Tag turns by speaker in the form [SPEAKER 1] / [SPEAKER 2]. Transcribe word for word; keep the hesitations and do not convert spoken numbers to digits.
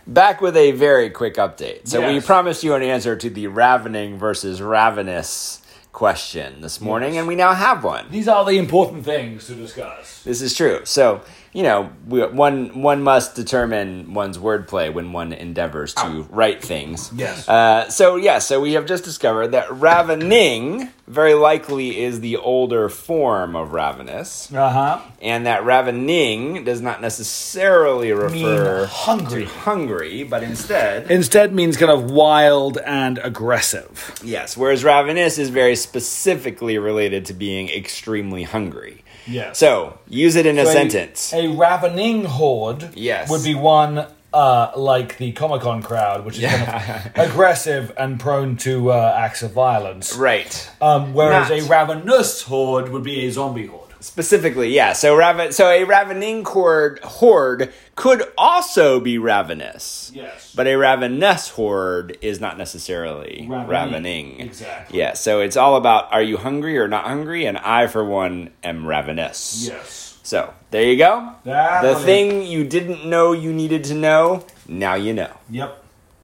[SPEAKER 1] Back with a very quick update. So
[SPEAKER 2] Yes.
[SPEAKER 1] we promised you an answer to the ravening versus ravenous question this morning,
[SPEAKER 2] Yes.
[SPEAKER 1] and we now have one.
[SPEAKER 2] These are the important things to discuss.
[SPEAKER 1] This is true. So, you know, we, one one must determine one's wordplay when one endeavors to
[SPEAKER 2] Ow.
[SPEAKER 1] write things.
[SPEAKER 2] Yes.
[SPEAKER 1] Uh, so, yeah, so we have just discovered that ravening very likely is the older form of ravenous,
[SPEAKER 2] Uh-huh.
[SPEAKER 1] and that ravening does not necessarily refer
[SPEAKER 2] Mean hungry.
[SPEAKER 1] to hungry, but instead...
[SPEAKER 2] Instead means kind of wild and aggressive.
[SPEAKER 1] Yes, whereas ravenous is very specifically related to being extremely hungry.
[SPEAKER 2] Yes.
[SPEAKER 1] So, use it in a
[SPEAKER 2] So
[SPEAKER 1] sentence.
[SPEAKER 2] A ravening horde
[SPEAKER 1] Yes.
[SPEAKER 2] would be one uh, like the Comic-Con crowd, which is kind of aggressive and prone to uh, acts of violence.
[SPEAKER 1] Right.
[SPEAKER 2] Um, whereas
[SPEAKER 1] Not-
[SPEAKER 2] a ravenous horde would be a zombie horde.
[SPEAKER 1] Specifically, yeah. So, raven- so a ravening horde, horde could also be ravenous.
[SPEAKER 2] Yes.
[SPEAKER 1] But a ravenous horde is not necessarily
[SPEAKER 2] Ravening.
[SPEAKER 1] ravening.
[SPEAKER 2] Exactly.
[SPEAKER 1] Yeah, so it's all about are you hungry or not hungry? And I, for one, am ravenous.
[SPEAKER 2] Yes.
[SPEAKER 1] So, there you go.
[SPEAKER 2] That
[SPEAKER 1] the
[SPEAKER 2] was it.
[SPEAKER 1] thing you didn't know you needed to know, now you know.
[SPEAKER 2] Yep.